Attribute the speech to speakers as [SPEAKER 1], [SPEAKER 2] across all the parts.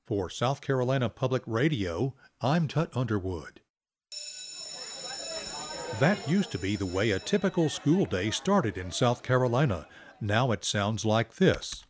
[SPEAKER 1] For South Carolina Public Radio, I'm Tut Underwood. That used to be the way a typical school day started in South Carolina. Now it sounds like this.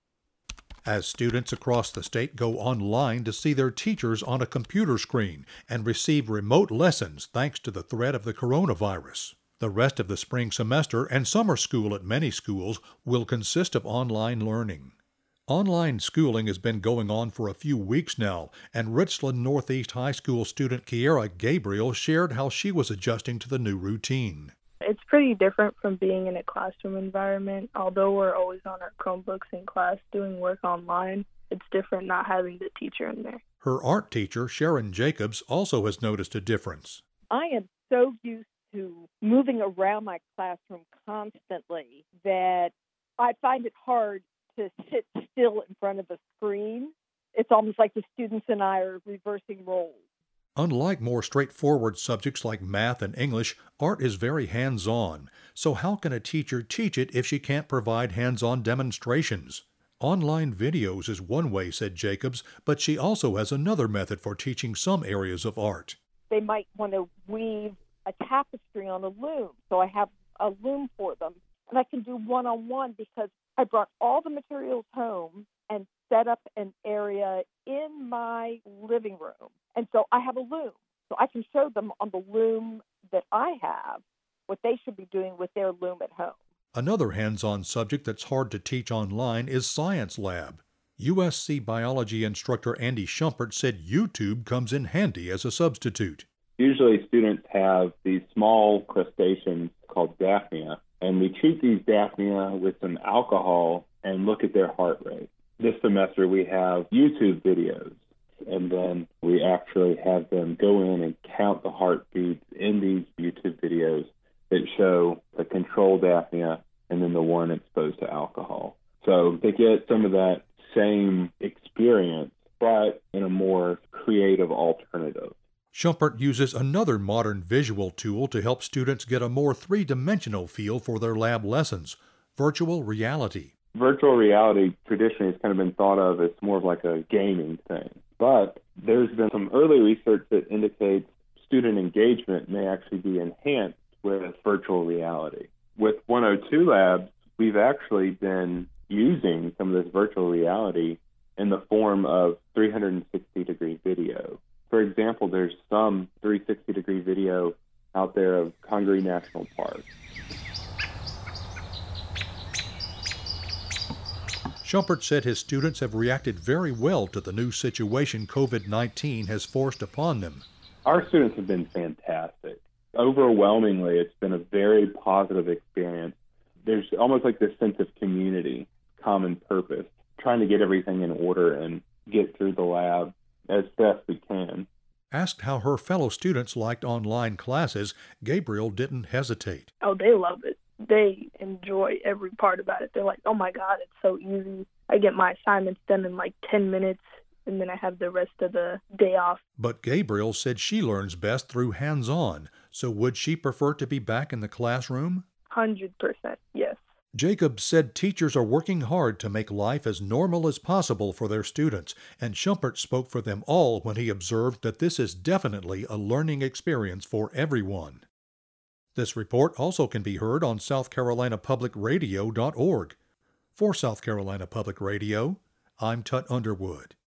[SPEAKER 1] As students across the state go online to see their teachers on a computer screen and receive remote lessons thanks to the threat of the coronavirus. The rest of the spring semester and summer school at many schools will consist of online learning. Online schooling has been going on for a few weeks now, and Richland Northeast High School student Kiera Gabriel shared how she was adjusting to the new routine.
[SPEAKER 2] It's pretty different from being in a classroom environment. Although we're always on our Chromebooks in class doing work online, it's different not having the teacher in there.
[SPEAKER 1] Her art teacher, Sharon Jacobs, also has noticed a difference.
[SPEAKER 3] I am so used to moving around my classroom constantly that I find it hard to sit still in front of a screen. It's almost like the students and I are reversing roles.
[SPEAKER 1] Unlike more straightforward subjects like math and English, art is very hands-on. So how can a teacher teach it if she can't provide hands-on demonstrations? Online videos is one way, said Jacobs, but she also has another method for teaching some areas of art.
[SPEAKER 3] They might want to weave a tapestry on a loom, so I have a loom for them. And I can do one-on-one because I brought all the materials home and set up an area in my living room. And so I have a loom. So I can show them on the loom that I have what they should be doing with their loom at home.
[SPEAKER 1] Another hands-on subject that's hard to teach online is Science Lab. USC biology instructor Andy Shumpert said YouTube comes in handy as a substitute.
[SPEAKER 4] Usually students have these small crustaceans called Daphnia, and we treat these Daphnia with some alcohol and look at their heart rate. This semester we have YouTube videos, and then we actually have them go in and count the heartbeats in these YouTube videos that show the control Daphnia and then the one exposed to alcohol. So they get some of that same experience, but in a more creative alternative.
[SPEAKER 1] Shumpert uses another modern visual tool to help students get a more three-dimensional feel for their lab lessons, virtual reality.
[SPEAKER 4] Virtual reality traditionally has kind of been thought of as more of like a gaming thing. But there's been some early research that indicates student engagement may actually be enhanced with virtual reality. With 102 Labs, we've actually been using some of this virtual reality in the form of 360-degree video. For example, there's some 360-degree video out there of Congaree National Park.
[SPEAKER 1] Shumpert said his students have reacted very well to the new situation COVID-19 has forced upon them.
[SPEAKER 4] Our students have been fantastic. Overwhelmingly, it's been a very positive experience. There's almost like this sense of community, common purpose, trying to get everything in order and get through the lab as best we can.
[SPEAKER 1] Asked how her fellow students liked online classes, Gabriel didn't hesitate.
[SPEAKER 2] Oh, they love it. They enjoy every part about it. They're like, oh my God, it's so easy. I get my assignments done in like 10 minutes, and then I have the rest of the day off.
[SPEAKER 1] But Gabriel said she learns best through hands-on, so would she prefer to be back in the classroom?
[SPEAKER 2] 100%, yes.
[SPEAKER 1] Jacobs said teachers are working hard to make life as normal as possible for their students, and Shumpert spoke for them all when he observed that this is definitely a learning experience for everyone. This report also can be heard on southcarolinapublicradio.org. For South Carolina Public Radio, I'm Tut Underwood.